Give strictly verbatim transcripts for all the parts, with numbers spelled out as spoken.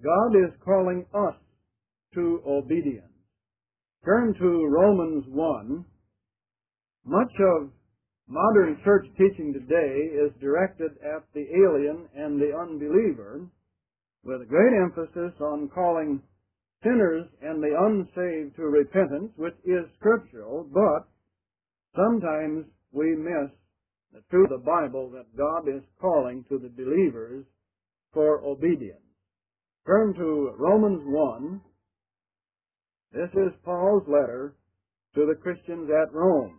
God is calling us to obedience. Turn to Romans one. Much of modern church teaching today is directed at the alien and the unbeliever, with a great emphasis on calling sinners and the unsaved to repentance, which is scriptural, but sometimes we miss the truth of the Bible that God is calling to the believers for obedience. Turn to Romans one. This is Paul's letter to the Christians at Rome.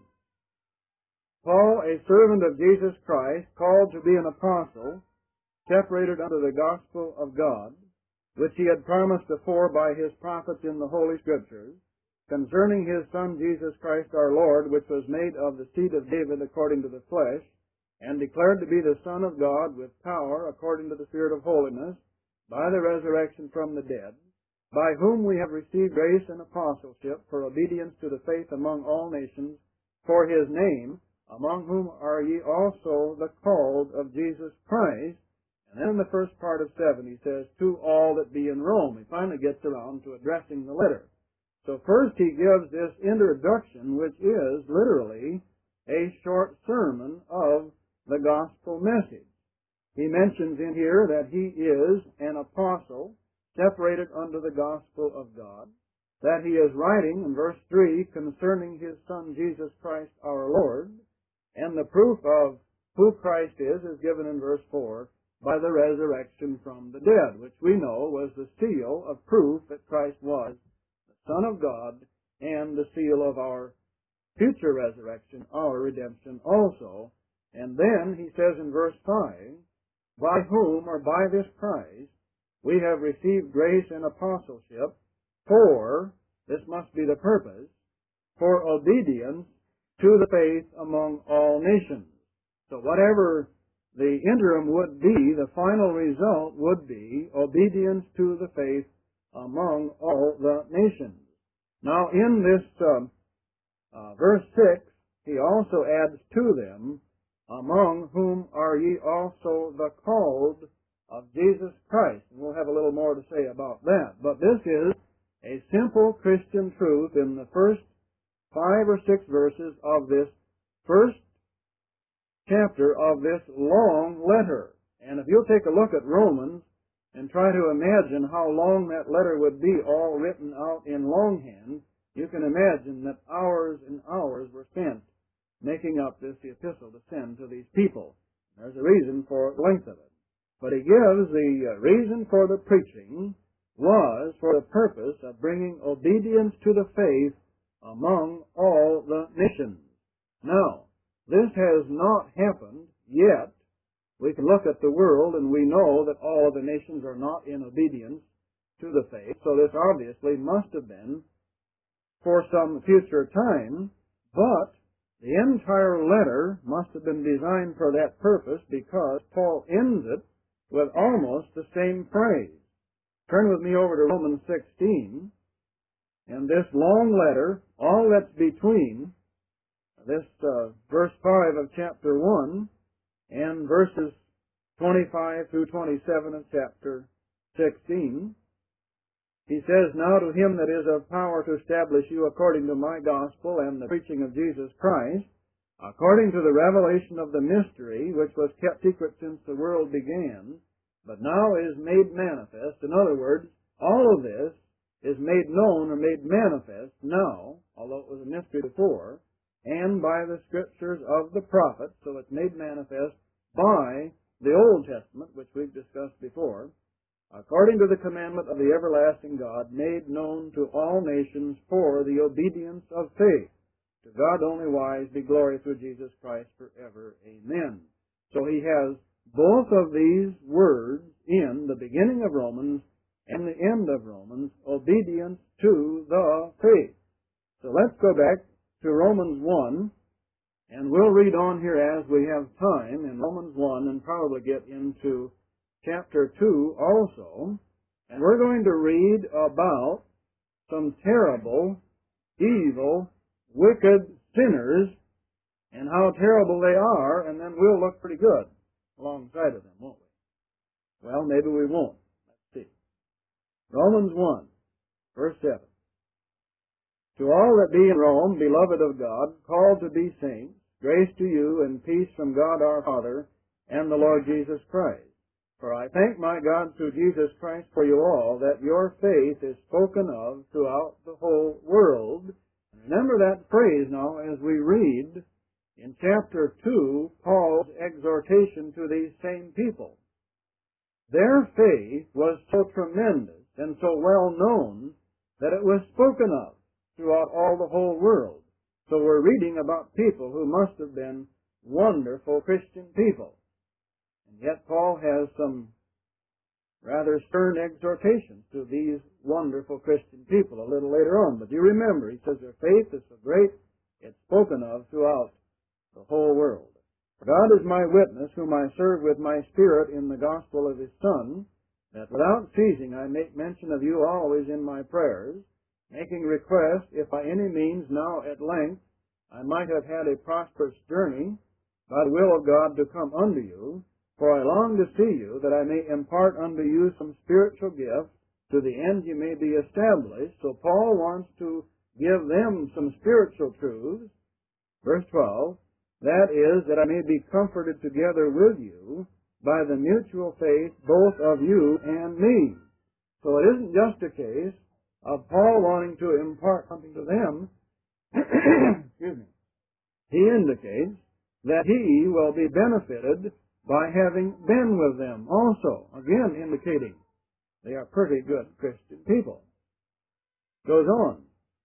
Paul, a servant of Jesus Christ, called to be an apostle, separated unto the gospel of God, which he had promised before by his prophets in the Holy Scriptures, concerning his Son Jesus Christ our Lord, which was made of the seed of David according to the flesh, and declared to be the Son of God with power according to the Spirit of holiness, by the resurrection from the dead, by whom we have received grace and apostleship for obedience to the faith among all nations, for his name, among whom are ye also the called of Jesus Christ. And then in the first part of seven he says, to all that be in Rome. He finally gets around to addressing the letter. So first he gives this introduction, which is literally a short sermon of the gospel message. He mentions in here that he is an apostle, separated unto the gospel of God, that he is writing, in verse three, concerning his Son Jesus Christ our Lord, and the proof of who Christ is is given in verse four, by the resurrection from the dead, which we know was the seal of proof that Christ was the Son of God, and the seal of our future resurrection, our redemption also. And then he says in verse five, by whom, or by this Christ, we have received grace and apostleship for, this must be the purpose, for obedience to the faith among all nations. So whatever the interim would be, the final result would be obedience to the faith among all the nations. Now in this um, uh, verse six, he also adds to them, among whom are ye also the called of Jesus Christ. And we'll have a little more to say about that. But this is a simple Christian truth in the first five or six verses of this first chapter of this long letter. And if you'll take a look at Romans and try to imagine how long that letter would be all written out in longhand, you can imagine that hours and hours were spent making up this epistle to send to these people. There's a reason for the length of it. But he gives the reason for the preaching was for the purpose of bringing obedience to the faith among all the nations. Now, this has not happened yet. We can look at the world and we know that all of the nations are not in obedience to the faith. So this obviously must have been for some future time, but the entire letter must have been designed for that purpose because Paul ends it with almost the same phrase. Turn with me over to Romans sixteen, and this long letter, all that's between this uh, verse five of chapter one and verses twenty-five through twenty-seven of chapter sixteen, he says, now to him that is of power to establish you according to my gospel and the preaching of Jesus Christ, according to the revelation of the mystery, which was kept secret since the world began, but now is made manifest. In other words, all of this is made known or made manifest now, although it was a mystery before, and by the scriptures of the prophets, so it's made manifest by the Old Testament, which we've discussed before, according to the commandment of the everlasting God, made known to all nations for the obedience of faith. To God only wise be glory through Jesus Christ forever. Amen. So he has both of these words in the beginning of Romans and the end of Romans, obedience to the faith. So let's go back to Romans one, and we'll read on here as we have time in Romans one and probably get into chapter two also, and we're going to read about some terrible, evil, wicked sinners and how terrible they are, and then we'll look pretty good alongside of them, won't we? Well, maybe we won't. Let's see. Romans one, verse seven. To all that be in Rome, beloved of God, called to be saints, grace to you and peace from God our Father and the Lord Jesus Christ. For I thank my God through Jesus Christ for you all, that your faith is spoken of throughout the whole world. And remember that phrase now as we read in chapter two, Paul's exhortation to these same people. Their faith was so tremendous and so well known that it was spoken of throughout all the whole world. So we're reading about people who must have been wonderful Christian people. And yet Paul has some rather stern exhortations to these wonderful Christian people a little later on. But you remember, he says their faith is so great, it's spoken of throughout the whole world. For God is my witness, whom I serve with my spirit in the gospel of his Son, that without ceasing I make mention of you always in my prayers, making request, if by any means now at length I might have had a prosperous journey, by the will of God to come unto you, for I long to see you, that I may impart unto you some spiritual gift, to the end you may be established. So Paul wants to give them some spiritual truths. Verse twelve, that is, that I may be comforted together with you by the mutual faith both of you and me. So it isn't just a case of Paul wanting to impart something to them. Excuse me. He indicates that he will be benefited by having been with them also, again indicating they are pretty good Christian people. Goes on.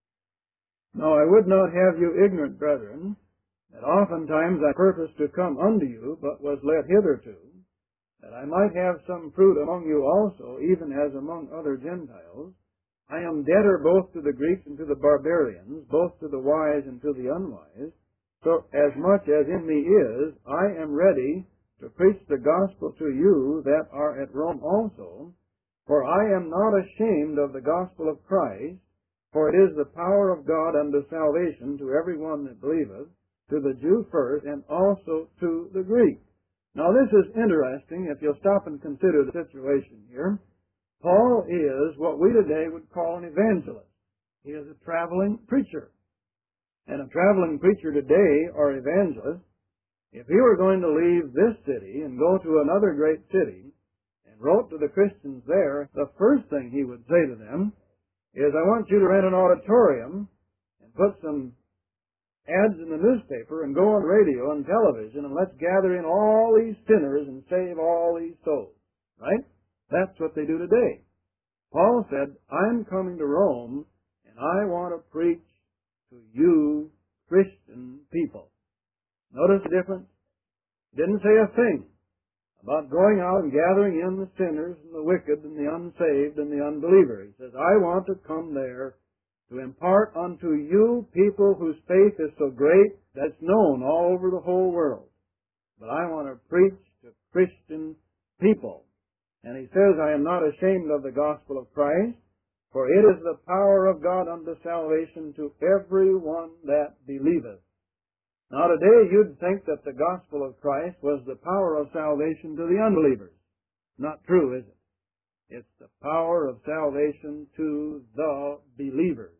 No, I would not have you ignorant, brethren, that oftentimes I purposed to come unto you, but was led hitherto, that I might have some fruit among you also, even as among other Gentiles. I am debtor both to the Greeks and to the barbarians, both to the wise and to the unwise. So as much as in me is, I am ready to preach the gospel to you that are at Rome also. For I am not ashamed of the gospel of Christ, for it is the power of God unto salvation to every one that believeth, to the Jew first, and also to the Greek. Now this is interesting if you'll stop and consider the situation here. Paul is what we today would call an evangelist. He is a traveling preacher. And a traveling preacher today, or evangelist, if he were going to leave this city and go to another great city and wrote to the Christians there, the first thing he would say to them is, I want you to rent an auditorium and put some ads in the newspaper and go on radio and television and let's gather in all these sinners and save all these souls. Right? That's what they do today. Paul said, I'm coming to Rome and I want to preach to you Christian people. Notice the difference? He didn't say a thing about going out and gathering in the sinners and the wicked and the unsaved and the unbeliever. He says, I want to come there to impart unto you people whose faith is so great that it's known all over the whole world. But I want to preach to Christian people. And he says, I am not ashamed of the gospel of Christ, for it is the power of God unto salvation to every one that believeth. Now today you'd think that the gospel of Christ was the power of salvation to the unbelievers. Not true, is it? It's the power of salvation to the believers.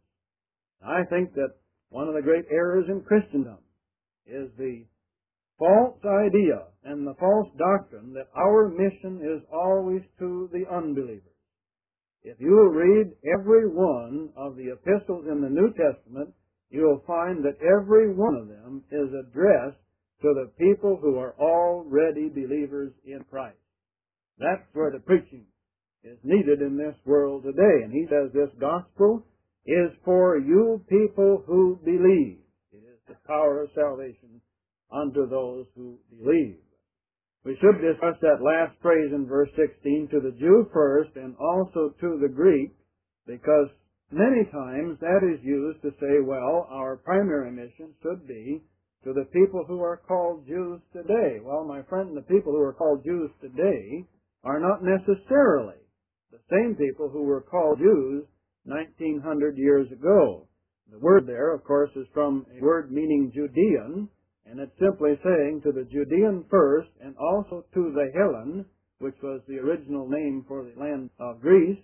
I think that one of the great errors in Christendom is the false idea and the false doctrine that our mission is always to the unbelievers. If you will read every one of the epistles in the New Testament, you will find that every one of them is addressed to the people who are already believers in Christ. That's where the preaching is needed in this world today. And he says this gospel is for you people who believe. It is the power of salvation unto those who believe. We should discuss that last phrase in verse sixteen, to the Jew first and also to the Greek, because many times that is used to say, well, our primary mission should be to the people who are called Jews today. Well, my friend, the people who are called Jews today are not necessarily the same people who were called Jews nineteen hundred years ago. The word there, of course, is from a word meaning Judean, and it's simply saying to the Judean first and also to the Hellen, which was the original name for the land of Greece,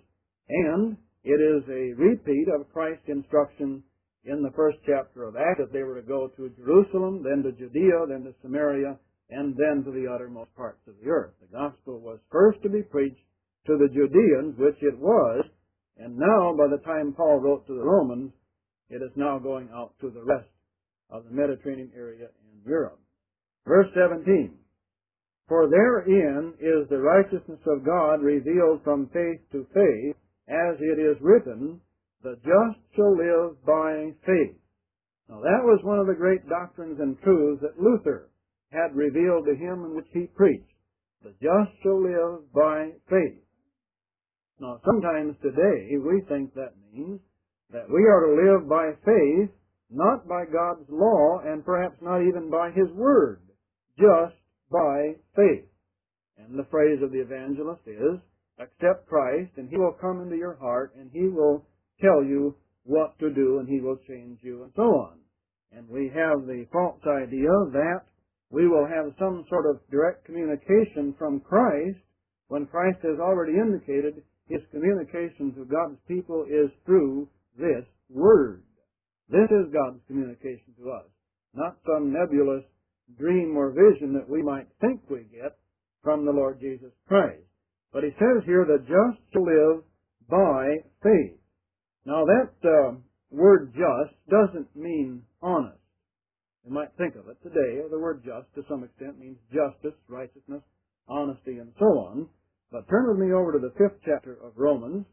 And it is a repeat of Christ's instruction in the first chapter of Acts that they were to go to Jerusalem, then to Judea, then to Samaria, and then to the uttermost parts of the earth. The gospel was first to be preached to the Judeans, which it was, and now, by the time Paul wrote to the Romans, it is now going out to the rest of the Mediterranean area and Europe. Verse seventeen, for therein is the righteousness of God revealed from faith to faith, as it is written, the just shall live by faith. Now that was one of the great doctrines and truths that Luther had revealed to him and which he preached. The just shall live by faith. Now sometimes today we think that means that we are to live by faith, not by God's law and perhaps not even by His Word, just by faith. And the phrase of the evangelist is, accept Christ and He will come into your heart and He will tell you what to do and He will change you and so on. And we have the false idea that we will have some sort of direct communication from Christ when Christ has already indicated His communication to God's people is through this Word. This is God's communication to us, not some nebulous dream or vision that we might think we get from the Lord Jesus Christ. But he says here, the just shall live by faith. Now that uh, word just doesn't mean honest. You might think of it today. The word just to some extent means justice, righteousness, honesty, and so on. But turn with me over to the fifth chapter of Romans,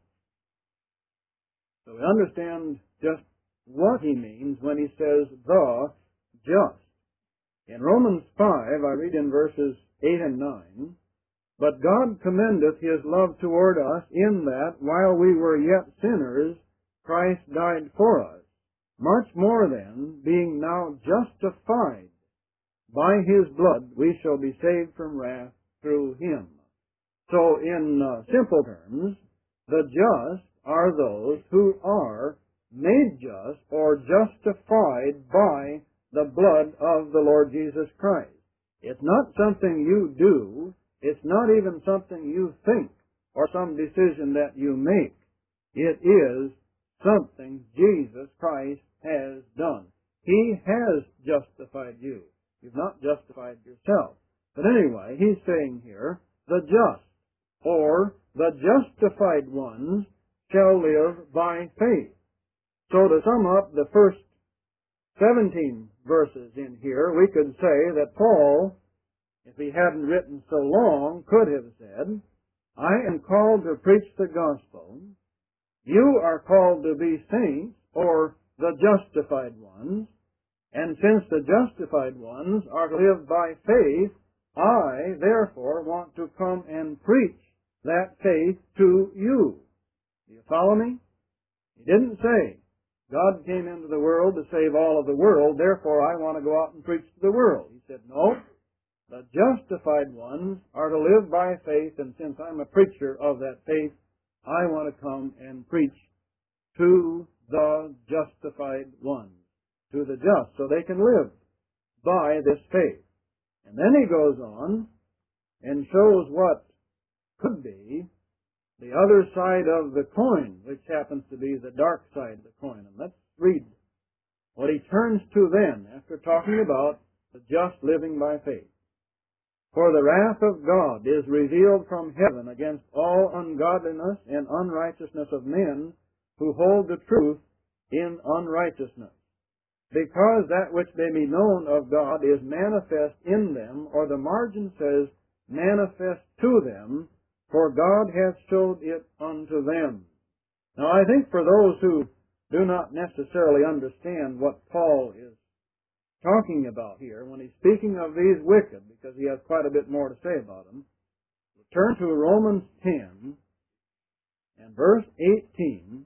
so we understand just what he means when he says the just. In Romans five, I read in verses eight and nine, but God commendeth His love toward us in that, while we were yet sinners, Christ died for us. Much more then, being now justified by His blood, we shall be saved from wrath through Him. So in uh, simple terms, the just are those who are made just or justified by the blood of the Lord Jesus Christ. It's not something you do. It's not even something you think or some decision that you make. It is something Jesus Christ has done. He has justified you. You've not justified yourself. But anyway, he's saying here, the just, or the justified ones, shall live by faith. So to sum up the first seventeen verses in here, we could say that Paul, if he hadn't written so long, could have said, I am called to preach the gospel. You are called to be saints, or the justified ones. And since the justified ones are to live by faith, I, therefore, want to come and preach that faith to you. Do you follow me? He didn't say, God came into the world to save all of the world, therefore I want to go out and preach to the world. He said, no, the justified ones are to live by faith, and since I'm a preacher of that faith, I want to come and preach to the justified ones, to the just, so they can live by this faith. And then he goes on and shows what could be the other side of the coin, which happens to be the dark side of the coin. And let's read what he turns to then, after talking about the just living by faith. For the wrath of God is revealed from heaven against all ungodliness and unrighteousness of men who hold the truth in unrighteousness, because that which may be known of God is manifest in them, or the margin says, manifest to them, for God hath showed it unto them. Now I think for those who do not necessarily understand what Paul is talking about here, when he's speaking of these wicked, because he has quite a bit more to say about them, turn to Romans ten and verse eighteen.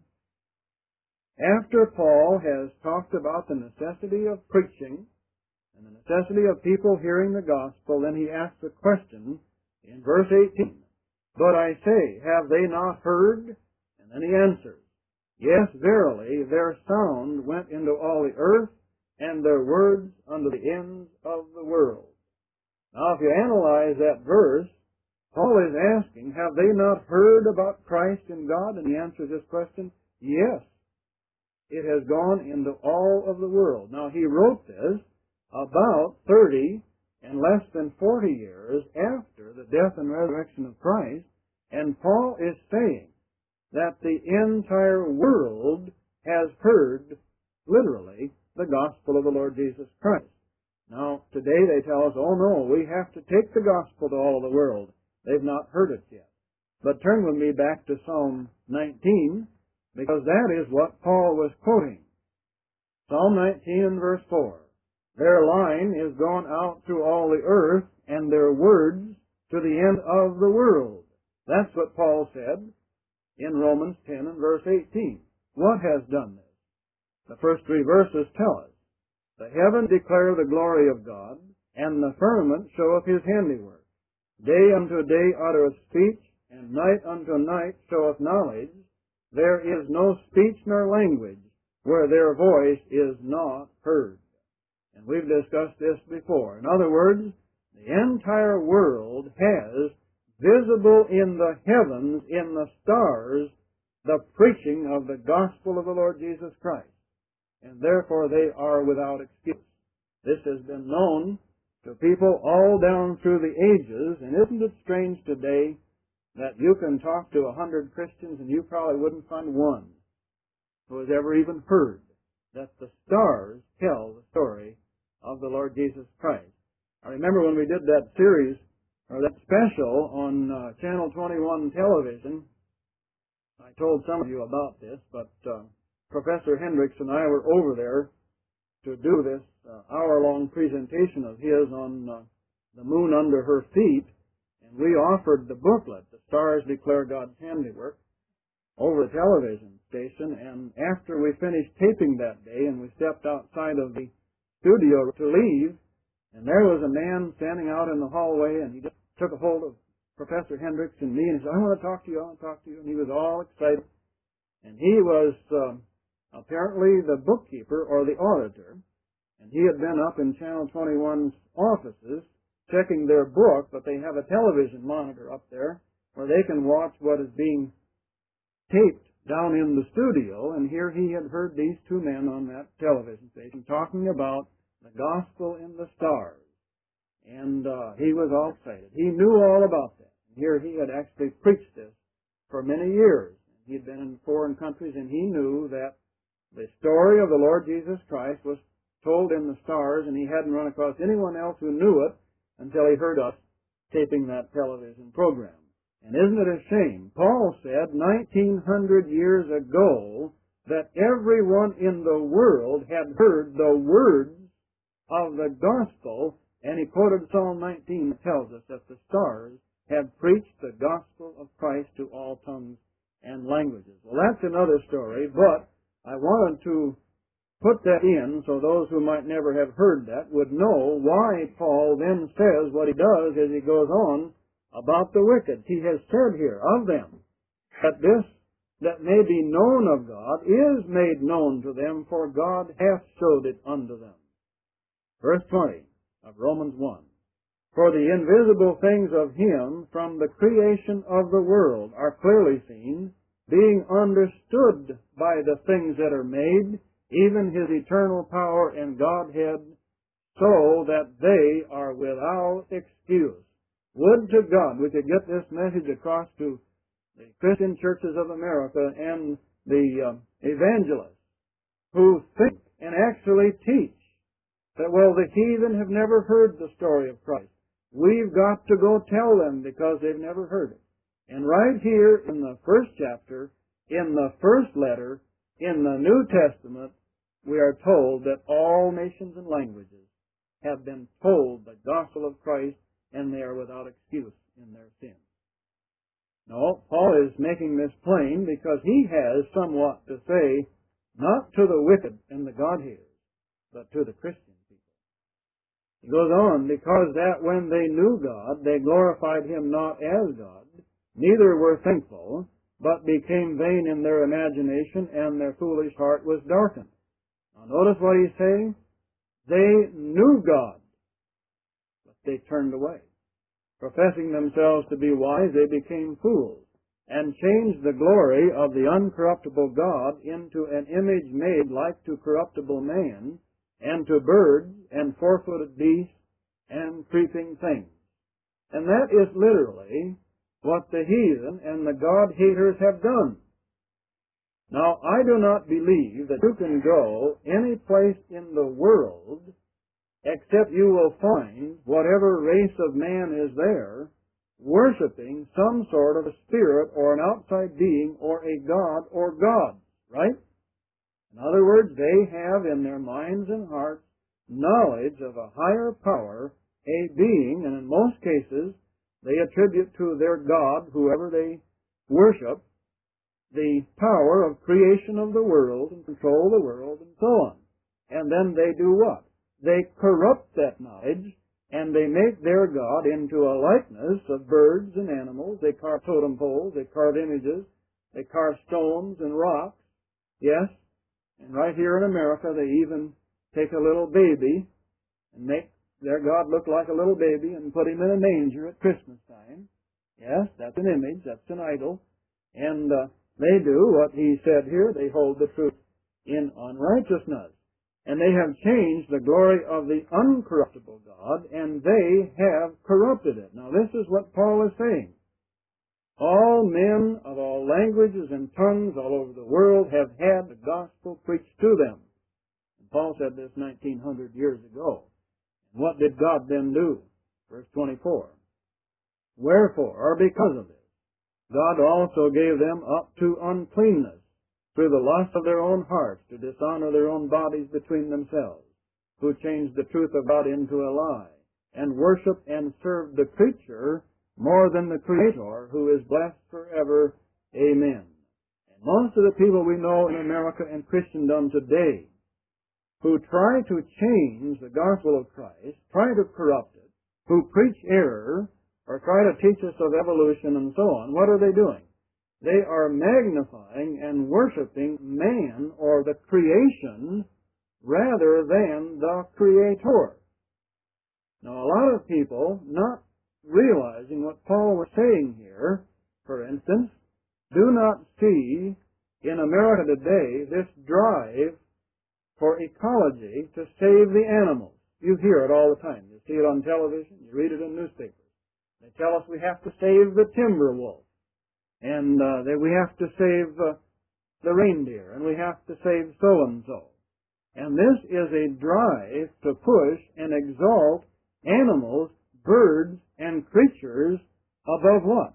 After Paul has talked about the necessity of preaching and the necessity of people hearing the gospel, then he asks a question in verse eighteen. But I say, have they not heard? And then he answers, yes, verily, their sound went into all the earth, and their words unto the ends of the world. Now, if you analyze that verse, Paul is asking, have they not heard about Christ and God? And the answer to this question, yes. It has gone into all of the world. Now, he wrote this about thirty and less than forty years after the death and resurrection of Christ, and Paul is saying that the entire world has heard, literally, the gospel of the Lord Jesus Christ. Now, today they tell us, oh no, we have to take the gospel to all of the world. They've not heard it yet. But turn with me back to Psalm nineteen, because that is what Paul was quoting. Psalm nineteen and verse four. Their line is gone out through all the earth, and their words to the end of the world. That's what Paul said in Romans ten and verse eighteen. What has done this? The first three verses tell us, the heavens declare the glory of God, and the firmament showeth his handiwork. Day unto day uttereth speech, and night unto night showeth knowledge. There is no speech nor language where their voice is not heard. And we've discussed this before. In other words, the entire world has visible in the heavens, in the stars, the preaching of the gospel of the Lord Jesus Christ. And therefore they are without excuse. This has been known to people all down through the ages, and isn't it strange today that you can talk to a hundred Christians and you probably wouldn't find one who has ever even heard that the stars tell the story of the Lord Jesus Christ. I remember when we did that series, or that special on uh, Channel twenty-one television, I told some of you about this, but uh, Professor Hendricks and I were over there to do this uh, hour-long presentation of his on uh, the moon under her feet, and we offered the booklet, The Stars Declare God's Handiwork, over the television station, and after we finished taping that day and we stepped outside of the studio to leave, and there was a man standing out in the hallway, and he just took a hold of Professor Hendricks and me, and he said, I want to talk to you, I want to talk to you, and he was all excited. And he was uh, apparently the bookkeeper or the auditor, and he had been up in Channel twenty-one's offices checking their book, but they have a television monitor up there where they can watch what is being taped down in the studio, and here he had heard these two men on that television station talking about the gospel in the stars. And uh, he was all excited. He knew all about that. And here he had actually preached this for many years. He had been in foreign countries, and he knew that the story of the Lord Jesus Christ was told in the stars, and he hadn't run across anyone else who knew it until he heard us taping that television program. And isn't it a shame? Paul said nineteen hundred years ago that everyone in the world had heard the words of the gospel, and he quoted Psalm nineteen that tells us that the stars have preached the gospel of Christ to all tongues and languages. Well, that's another story, but I wanted to put that in so those who might never have heard that would know why Paul then says what he does as he goes on about the wicked. He has said here of them that this that may be known of God is made known to them, for God hath showed it unto them. Verse twenty of Romans one. For the invisible things of him from the creation of the world are clearly seen, being understood by the things that are made, even his eternal power and Godhead, so that they are without excuse. Would to God we could get this message across to the Christian churches of America and the uh, evangelists who think and actually teach that, well, the heathen have never heard the story of Christ. We've got to go tell them because they've never heard it. And right here in the first chapter, in the first letter, in the New Testament, we are told that all nations and languages have been told the gospel of Christ, and they are without excuse in their sin. No, Paul is making this plain because he has somewhat to say, not to the wicked and the God-haters, but to the Christian people. He goes on, because that when they knew God, they glorified him not as God, neither were thankful, but became vain in their imagination, and their foolish heart was darkened. Now notice what he's saying. They knew God, but they turned away. Professing themselves to be wise, they became fools, and changed the glory of the uncorruptible God into an image made like to corruptible man, and to birds, and four-footed beasts, and creeping things. And that is literally what the heathen and the God-haters have done. Now, I do not believe that you can go any place in the world except you will find whatever race of man is there worshiping some sort of a spirit or an outside being or a god or gods, right? In other words, they have in their minds and hearts knowledge of a higher power, a being, and in most cases they attribute to their god, whoever they worship, the power of creation of the world and control the world and so on. And then they do what? They corrupt that knowledge, and they make their God into a likeness of birds and animals. They carve totem poles, they carve images, they carve stones and rocks. Yes, and right here in America they even take a little baby and make their God look like a little baby and put him in a manger at Christmas time. Yes, that's an image, that's an idol. And uh, they do what he said here. They hold the truth in unrighteousness. And they have changed the glory of the uncorruptible God, and they have corrupted it. Now this is what Paul is saying. All men of all languages and tongues all over the world have had the gospel preached to them. And Paul said this nineteen hundred years ago. And what did God then do? Verse twenty-four. Wherefore, or because of this, God also gave them up to uncleanness, through the lust of their own hearts, to dishonor their own bodies between themselves, who changed the truth of God into a lie, and worshiped and served the creature more than the Creator, who is blessed forever. Amen. And most of the people we know in America and Christendom today, who try to change the gospel of Christ, try to corrupt it, who preach error, or try to teach us of evolution and so on, what are they doing? They are magnifying and worshiping man or the creation rather than the Creator. Now, a lot of people, not realizing what Paul was saying here, for instance, do not see in America today this drive for ecology to save the animals. You hear it all the time. You see it on television. You read it in newspapers. They tell us we have to save the timber wolf. And uh, that we have to save uh, the reindeer, and we have to save so-and-so. And this is a drive to push and exalt animals, birds, and creatures above what?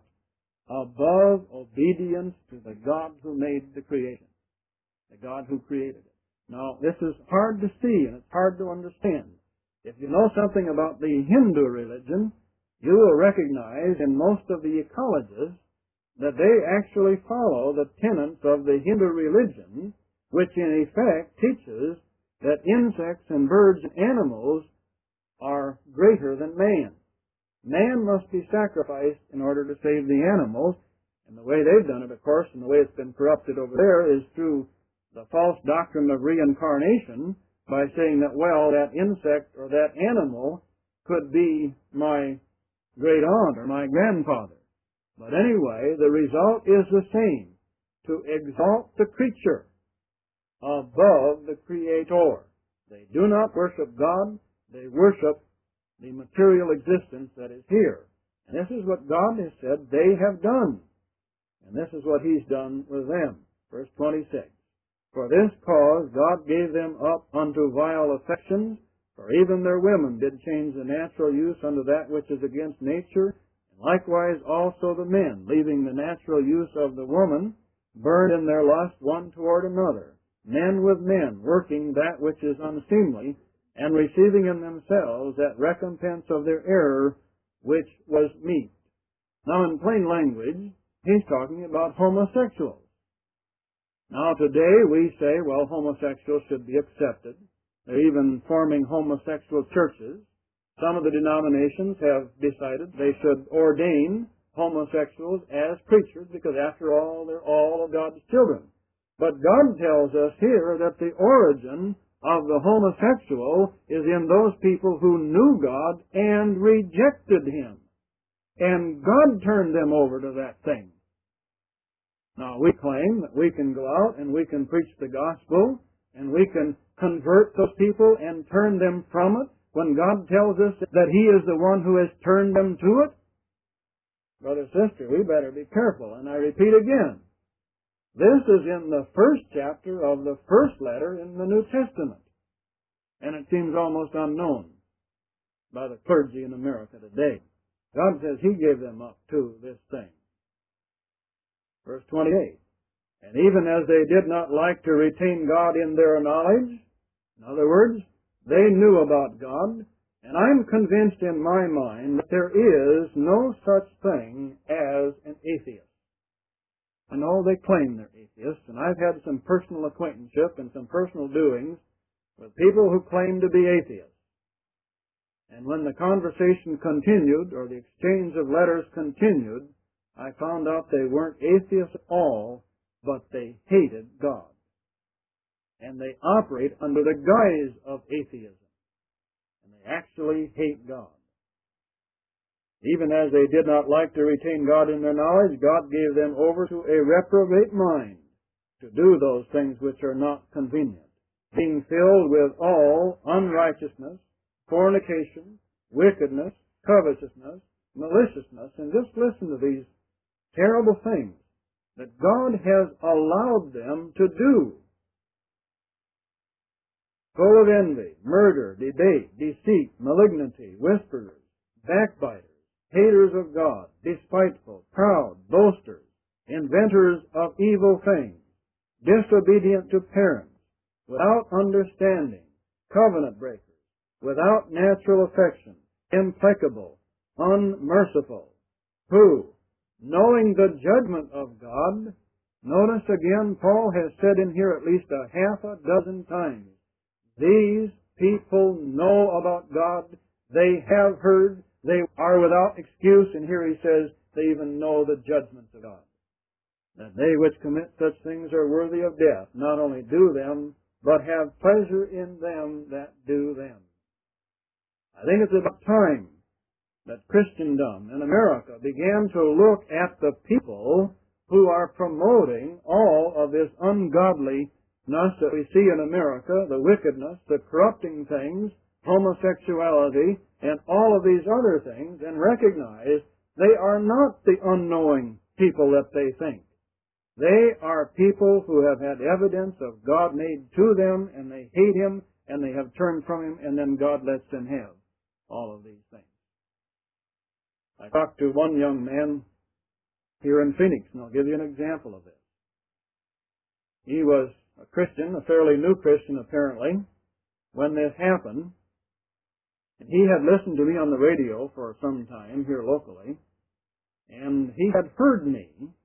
Above obedience to the God who made the creation, the God who created it. Now, this is hard to see, and it's hard to understand. If you know something about the Hindu religion, you will recognize in most of the ecologists that they actually follow the tenets of the Hindu religion, which in effect teaches that insects and birds and animals are greater than man. Man must be sacrificed in order to save the animals, and the way they've done it, of course, and the way it's been corrupted over there is through the false doctrine of reincarnation, by saying that, well, that insect or that animal could be my great aunt or my grandfather. But anyway, the result is the same, to exalt the creature above the Creator. They do not worship God, they worship the material existence that is here. And this is what God has said they have done. And this is what He's done with them. Verse twenty-six. For this cause God gave them up unto vile affections, for even their women did change the natural use unto that which is against nature. Likewise also the men, leaving the natural use of the woman, burned in their lust one toward another, men with men, working that which is unseemly, and receiving in themselves that recompense of their error which was meet. Now in plain language, he's talking about homosexuals. Now today we say, well, homosexuals should be accepted. They're even forming homosexual churches. Some of the denominations have decided they should ordain homosexuals as preachers because, after all, they're all of God's children. But God tells us here that the origin of the homosexual is in those people who knew God and rejected Him. and God turned them over to that thing. Now, we claim that we can go out and we can preach the gospel and we can convert those people and turn them from it when God tells us that He is the one who has turned them to it. Brother, sister, we better be careful. And I repeat again, this is in the first chapter of the first letter in the New Testament. And it seems almost unknown by the clergy in America today. God says He gave them up to this thing. Verse twenty-eight. And even as they did not like to retain God in their knowledge, in other words, they knew about God, and I'm convinced in my mind that there is no such thing as an atheist. I know they claim they're atheists, and I've had some personal acquaintanceship and some personal doings with people who claim to be atheists. And when the conversation continued, or the exchange of letters continued, I found out they weren't atheists at all, but they hated God. And they operate under the guise of atheism. And they actually hate God. Even as they did not like to retain God in their knowledge, God gave them over to a reprobate mind to do those things which are not convenient, being filled with all unrighteousness, fornication, wickedness, covetousness, maliciousness. And just listen to these terrible things that God has allowed them to do. Full of envy, murder, debate, deceit, malignity, whisperers, backbiters, haters of God, despiteful, proud, boasters, inventors of evil things, disobedient to parents, without understanding, covenant breakers, without natural affection, implacable, unmerciful, who, knowing the judgment of God, notice again, Paul has said in here at least a half a dozen times, these people know about God, they have heard, they are without excuse, and here he says they even know the judgments of God. That they which commit such things are worthy of death, not only do them, but have pleasure in them that do them. I think it's about time that Christendom in America began to look at the people who are promoting all of this ungodliness that we see in America, the wickedness, the corrupting things, homosexuality, and all of these other things, and recognize they are not the unknowing people that they think. They are people who have had evidence of God made to them, and they hate Him, and they have turned from Him, and then God lets them have all of these things. I talked to one young man here in Phoenix, and I'll give you an example of this. He was a Christian, a fairly new Christian apparently, when this happened. And he had listened to me on the radio for some time here locally, and he had heard me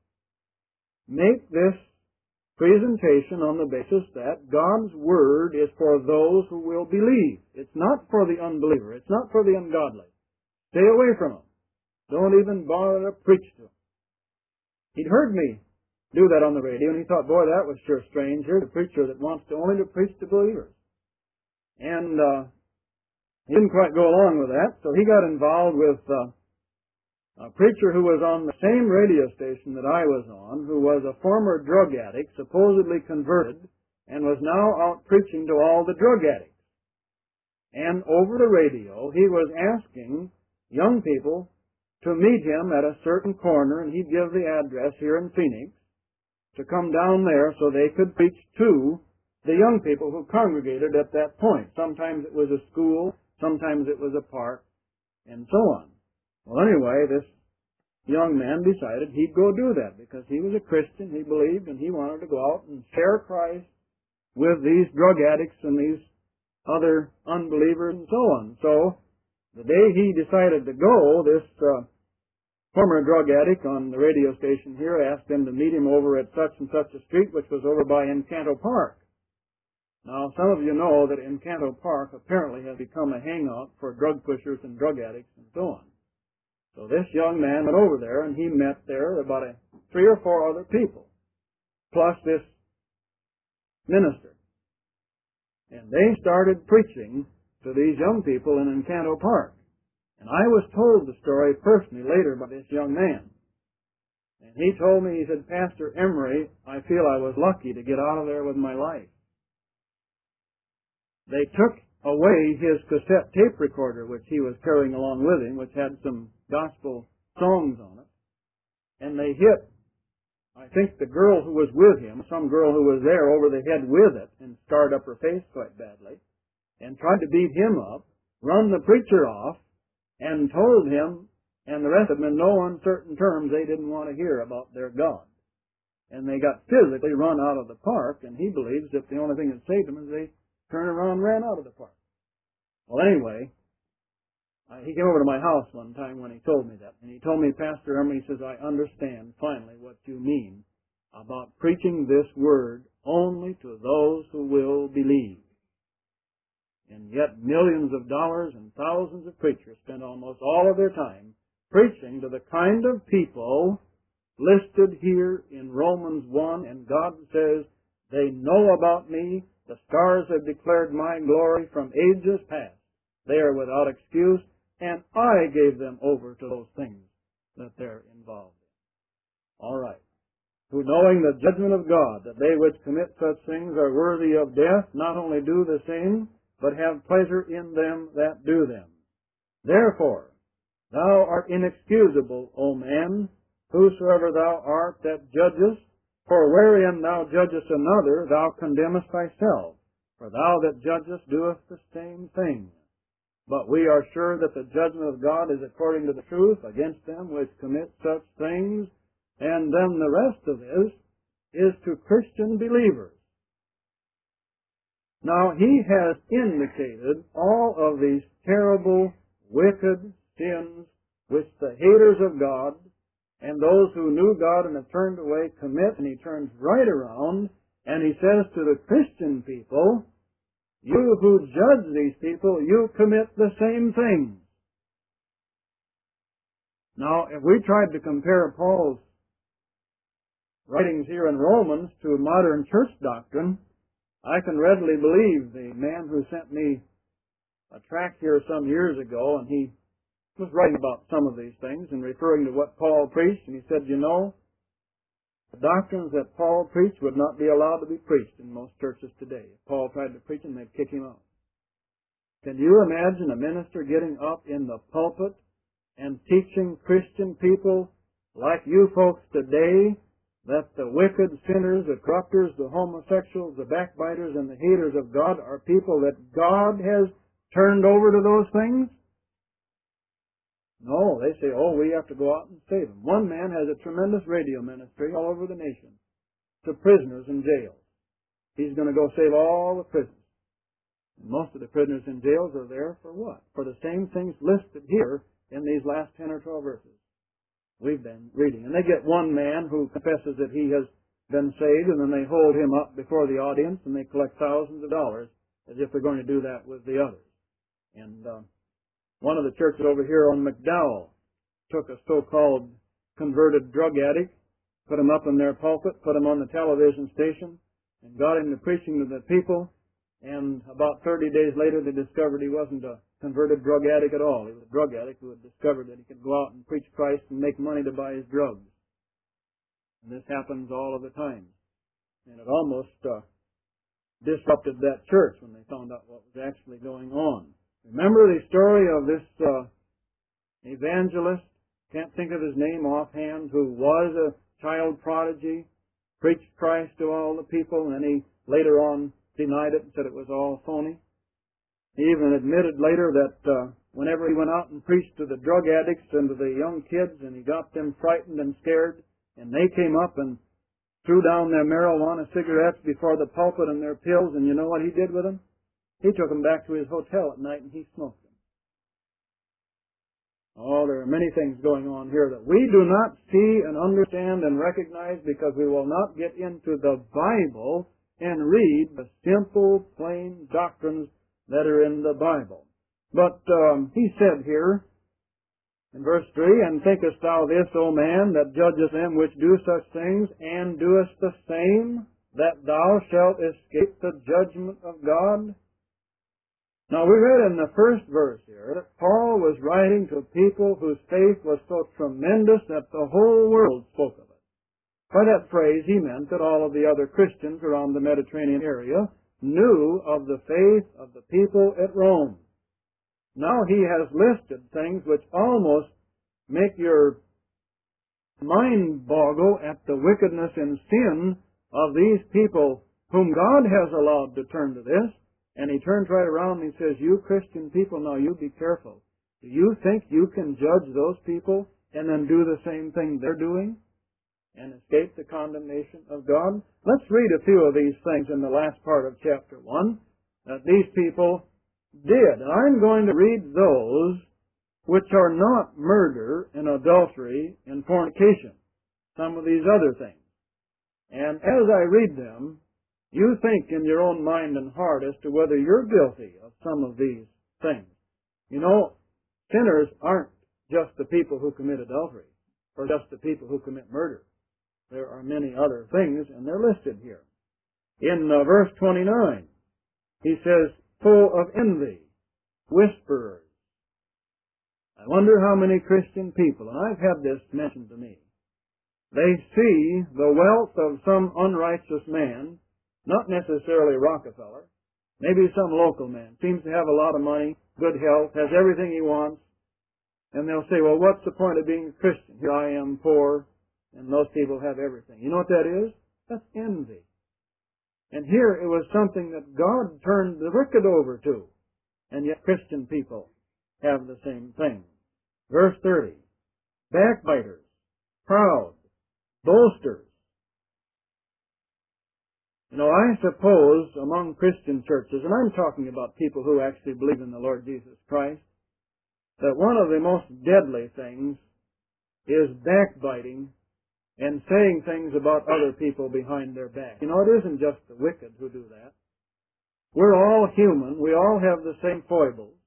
make this presentation on the basis that God's Word is for those who will believe. It's not for the unbeliever. It's not for the ungodly. Stay away from them. Don't even bother to preach to them. He'd heard me do that on the radio, and he thought, boy, that was sure strange. Here's a preacher that wants to only to preach to believers. And uh, he didn't quite go along with that, so he got involved with uh, a preacher who was on the same radio station that I was on, who was a former drug addict, supposedly converted, and was now out preaching to all the drug addicts. And over the radio, he was asking young people to meet him at a certain corner, and he'd give the address here in Phoenix, to come down there so they could preach to the young people who congregated at that point. Sometimes it was a school, sometimes it was a park, and so on. Well, anyway, this young man decided he'd go do that because he was a Christian, he believed, and he wanted to go out and share Christ with these drug addicts and these other unbelievers and so on. So, the day he decided to go, this uh, former drug addict on the radio station here asked him to meet him over at such and such a street, which was over by Encanto Park. Now, some of you know that Encanto Park apparently has become a hangout for drug pushers and drug addicts and so on. So this young man went over there, and he met there about a, three or four other people, plus this minister. And they started preaching to these young people in Encanto Park. And I was told the story personally later by this young man. And he told me, he said, Pastor Emery, I feel I was lucky to get out of there with my life. They took away his cassette tape recorder, which he was carrying along with him, which had some gospel songs on it. And they hit, I think, the girl who was with him, some girl who was there, over the head with it, and scarred up her face quite badly, and tried to beat him up, run the preacher off, and told him and the rest of them in no uncertain terms they didn't want to hear about their God. And they got physically run out of the park, and he believes that the only thing that saved them is they turned around and ran out of the park. Well, anyway, uh, he came over to my house one time when he told me that, and he told me, Pastor Emery, he says, I understand finally what you mean about preaching this word only to those who will believe. And yet millions of dollars and thousands of preachers spend almost all of their time preaching to the kind of people listed here in Romans one, and God says, they know about me, the stars have declared my glory from ages past. They are without excuse, and I gave them over to those things that they're involved in. All right. Who, knowing the judgment of God, that they which commit such things are worthy of death, not only do the same, but have pleasure in them that do them. Therefore, thou art inexcusable, O man, whosoever thou art that judgest, for wherein thou judgest another, thou condemnest thyself. For thou that judgest doest the same thing. But we are sure that the judgment of God is according to the truth against them which commit such things, and then the rest of this is to Christian believers. Now, he has indicated all of these terrible, wicked sins which the haters of God and those who knew God and have turned away commit, and he turns right around and he says to the Christian people, you who judge these people, you commit the same things. Now, if we tried to compare Paul's writings here in Romans to modern church doctrine, I can readily believe the man who sent me a tract here some years ago, and he was writing about some of these things and referring to what Paul preached, and he said, you know, the doctrines that Paul preached would not be allowed to be preached in most churches today. If Paul tried to preach them, they'd kick him out. Can you imagine a minister getting up in the pulpit and teaching Christian people like you folks today that the wicked sinners, the corrupters, the homosexuals, the backbiters, and the haters of God are people that God has turned over to those things? No, they say, oh, we have to go out and save them. One man has a tremendous radio ministry all over the nation to prisoners in jails. He's going to go save all the prisoners. And most of the prisoners in jails are there for what? For the same things listed here in these last ten or twelve verses we've been reading. And they get one man who confesses that he has been saved, and then they hold him up before the audience, and they collect thousands of dollars as if they're going to do that with the others. And uh, one of the churches over here on McDowell took a so-called converted drug addict, put him up in their pulpit, put him on the television station, and got him to preaching to the people. And about thirty days later, they discovered he wasn't a converted drug addict at all. He was a drug addict who had discovered that he could go out and preach Christ and make money to buy his drugs. And this happens all of the time. And it almost uh, disrupted that church when they found out what was actually going on. Remember the story of this uh, evangelist, can't think of his name offhand, who was a child prodigy, preached Christ to all the people, and then he later on denied it and said it was all phony. He even admitted later that uh, whenever he went out and preached to the drug addicts and to the young kids, and he got them frightened and scared, and they came up and threw down their marijuana cigarettes before the pulpit and their pills, and you know what he did with them? He took them back to his hotel at night and he smoked them. Oh, there are many things going on here that we do not see and understand and recognize because we will not get into the Bible and read the simple, plain doctrines that are in the Bible. But um, he said here in verse three, and thinkest thou this, O man, that judgest them which do such things, and doest the same, that thou shalt escape the judgment of God? Now we read in the first verse here that Paul was writing to people whose faith was so tremendous that the whole world spoke of it. By that phrase he meant that all of the other Christians around the Mediterranean area knew of the faith of the people at Rome. Now he has listed things which almost make your mind boggle at the wickedness and sin of these people whom God has allowed to turn to this. And he turns right around and he says, you Christian people, now you be careful. Do you think you can judge those people and then do the same thing they're doing and escape the condemnation of God? Let's read a few of these things in the last part of chapter one that these people did. And I'm going to read those which are not murder and adultery and fornication, some of these other things. And as I read them, you think in your own mind and heart as to whether you're guilty of some of these things. You know, sinners aren't just the people who commit adultery or just the people who commit murder. There are many other things, and they're listed here. In uh, verse twenty-nine, he says, full of envy, whisperers. I wonder how many Christian people, and I've had this mentioned to me, they see the wealth of some unrighteous man, not necessarily Rockefeller, maybe some local man, seems to have a lot of money, good health, has everything he wants, and they'll say, well, what's the point of being a Christian? Here I am poor, and those people have everything. You know what that is? That's envy. And here it was something that God turned the wicked over to, and yet Christian people have the same thing. Verse thirty, backbiters, proud, boasters. You know, I suppose among Christian churches, and I'm talking about people who actually believe in the Lord Jesus Christ, that one of the most deadly things is backbiting and saying things about other people behind their back. You know, it isn't just the wicked who do that. We're all human. We all have the same foibles.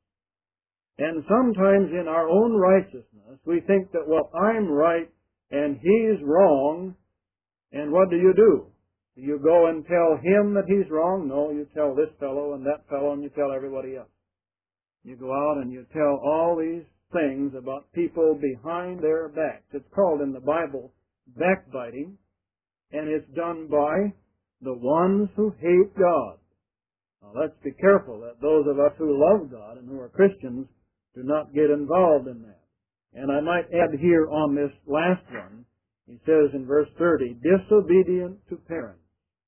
And sometimes in our own righteousness, we think that, well, I'm right and he's wrong, and what do you do? Do you go and tell him that he's wrong? No, you tell this fellow and that fellow, and you tell everybody else. You go out and you tell all these things about people behind their backs. It's called in the Bible backbiting, and it's done by the ones who hate God. Now let's be careful that those of us who love God and who are Christians do not get involved in that. And I might add here on this last one, he says in verse thirty, disobedient to parents.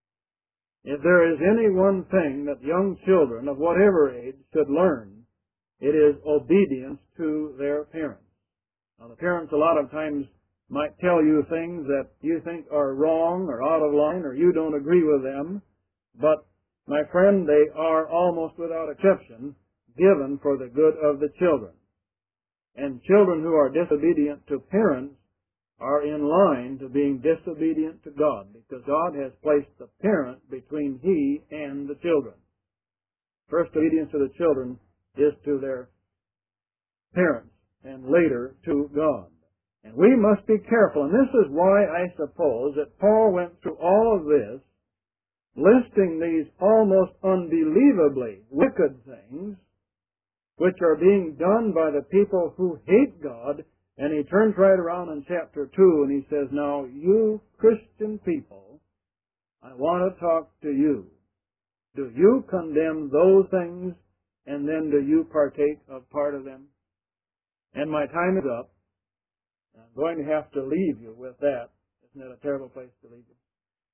If there is any one thing that young children of whatever age should learn, it is obedience to their parents. Now the parents a lot of times might tell you things that you think are wrong or out of line or you don't agree with them, but my friend, they are almost without exception given for the good of the children. And children who are disobedient to parents are in line to being disobedient to God, because God has placed the parent between he and the children. First obedience to the children is to their parents, and later to God. And we must be careful, and this is why I suppose that Paul went through all of this, listing these almost unbelievably wicked things, which are being done by the people who hate God. And he turns right around in chapter two and he says, now you Christian people, I want to talk to you. Do you condemn those things, and then do you partake of part of them? And my time is up. I'm going to have to leave you with that. Isn't that a terrible place to leave you?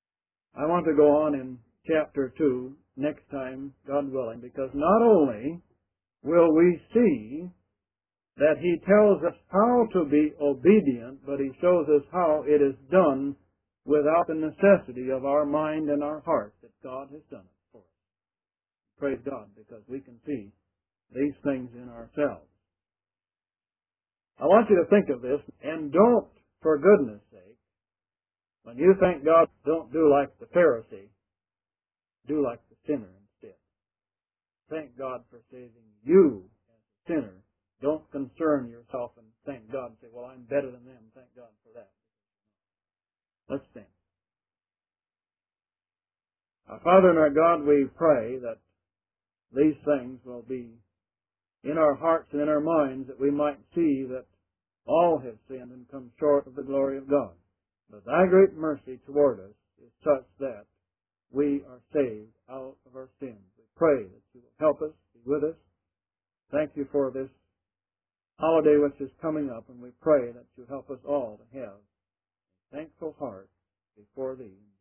I want to go on in chapter two next time, God willing, because not only will we see that he tells us how to be obedient, but he shows us how it is done without the necessity of our mind and our heart, that God has done it for us. Praise God, because we can see these things in ourselves. I want you to think of this, and don't, for goodness sake, when you thank God, don't do like the Pharisee, do like the sinner instead. Thank God for saving you as a sinner. Don't concern yourself and thank God and say, well, I'm better than them. Thank God for that. Let's stand. Our Father and our God, we pray that these things will be in our hearts and in our minds, that we might see that all have sinned and come short of the glory of God. But thy great mercy toward us is such that we are saved out of our sins. We pray that you will help us, be with us. Thank you for this holiday which is coming up, and we pray that you help us all to have a thankful heart before thee.